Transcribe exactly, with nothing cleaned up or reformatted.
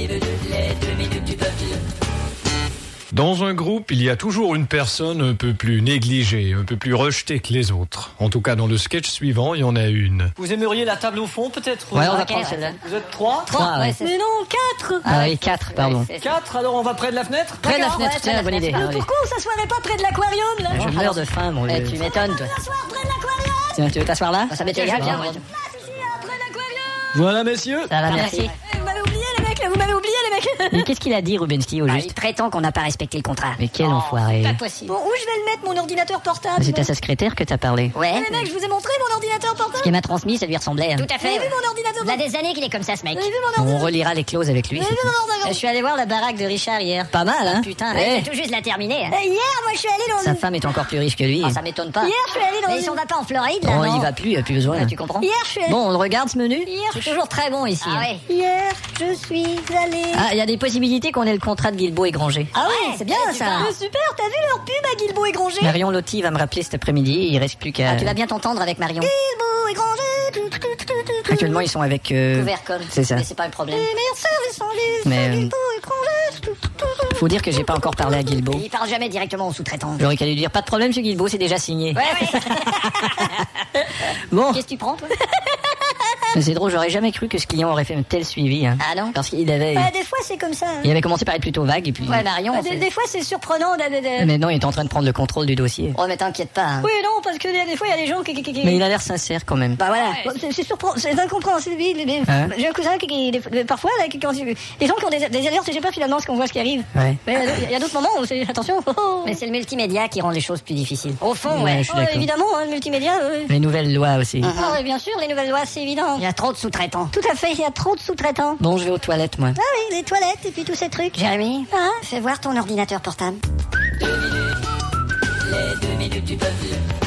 Dans un groupe, il y a toujours une personne un peu plus négligée, un peu plus rejetée que les autres. En tout cas, dans le sketch suivant, il y en a une. Vous aimeriez la table au fond, peut-être? Ouais, on va okay, prendre celle-là. Vous êtes trois? Trois, ouais. Mais non, quatre. Ah oui, quatre, pardon. Quatre, alors on va près de la fenêtre? Près de la fenêtre, c'est une bonne idée. Euh, pourquoi on s'assoirait pas près de l'aquarium, là? Je meurs de faim, mon Eh, vieux. tu m'étonnes, toi. S'asseoir près de l'aquarium. Tiens, tu veux t'asseoir là? Ça m'était bien, bien, moi. Là, ici, après l'aquarium. Voilà, messieurs. Ça va, merci. Eh, Vous m'avez oublié, les mecs, là, vous m'avez oublié, les mecs. Mais qu'est-ce qu'il a dit, Rubensky, au Ah, juste? il prétend qu'on n'a pas respecté le contrat. Mais quel enfoiré. Pas possible. Bon, où je vais le mettre, mon ordinateur portable? C'est à sa secrétaire que t'as parlé. Ouais. Eh, les mecs, je vous ai montré mon ordinateur Ce portable. qu'il m'a transmis, ça lui ressemblait. hein. Tout à Vous avez fait. vu mon ordinateur Il y a portable? des années qu'il est comme ça, ce mec. Vous avez vu mon On ordinateur? relira les clauses avec lui. Vous avez c'est vu tout. mon ordinateur? Je suis allé voir la baraque de Richard hier. Pas mal, hein? Putain, Eh, ouais, tout juste la terminer. Eh, Hier, moi, je suis allé dans sa une... femme est encore plus riche que lui. Ah, ça m'étonne pas. Hier, je suis allé dans Mais une... si on va pas en Floride, là, Bon, non il va plus, il a plus besoin. Ouais, tu comprends? Hier, je suis allé... Bon, on le regarde ce menu? Hier, C'est toujours très bon ici. Ah hein. ouais. Hier, je suis allé... Ah, il y a des possibilités qu'on ait le contrat de Guilbeault et Granger. Ah ouais, ouais, c'est bien c'est ça. super. Mais super, t'as vu leur pub à Guilbeault et Granger? Marion Lotti va me rappeler cet après-midi, il reste plus qu'à... Ah, tu vas bien t'entendre avec Marion. Guilbeault et Granger. tout, tout, tout, tout, tout. Actuellement, ils sont avec... Euh... Couvert comme. C'est ça. Mais c'est pas un problème. Les meilleurs services sont les Mais, euh, Guilbeault et Granger. tout, tout, tout, tout. Faut dire que j'ai pas encore parlé à Guilbeault. Il parle jamais directement aux sous-traitants. J'aurais qu'à lui dire, pas de problème, monsieur Guilbeault, c'est déjà signé. Ouais, ouais. Bon, Qu'est-ce que tu prends, toi? c'est drôle, j'aurais jamais cru que ce client aurait fait un tel suivi. Hein. Ah non? Parce qu'il avait... Bah, des fois, c'est comme ça. Il avait commencé par être plutôt vague, et puis... Ouais, Marion. Bah, c'est- des, des fois, c'est surprenant. De, de, de- Maintenant, il est en train de prendre le contrôle du dossier. Oh, mais t'inquiète pas. hein. Oui, non, parce que des, des fois, il y a des gens qui... qui, qui, qui- Mais il a l'air sincère, quand même. Bah voilà, Bon, c'est c'est surprenant, c'est incompréhensible. Oui, mais- mais- Hein J'ai un cousin qui, qui- des- parfois, là, qui, quand, il- les gens qui ont des, des alertes, je sais pas finalement ce qu'on voit ce qui arrive. Ouais. Mais il y a d'autres- il y a d'autres moments où c'est attention. Oh, oh. Mais c'est le multimédia qui rend les choses plus difficiles. Au fond, Ouais, ouais. je suis Oh, d'accord. évidemment, hein, le multimédia. oui. Les nouvelles lois aussi. Ah oui, bien sûr, les nouvelles lois, c'est évident. Il y a trop de sous-traitants. Tout à fait, il y a trop de sous-traitants. Bon, je vais aux toilettes, moi. Ah oui, les toilettes et puis tous ces trucs. Jérémy, Hein? fais voir ton ordinateur portable. Les deux minutes du peuple.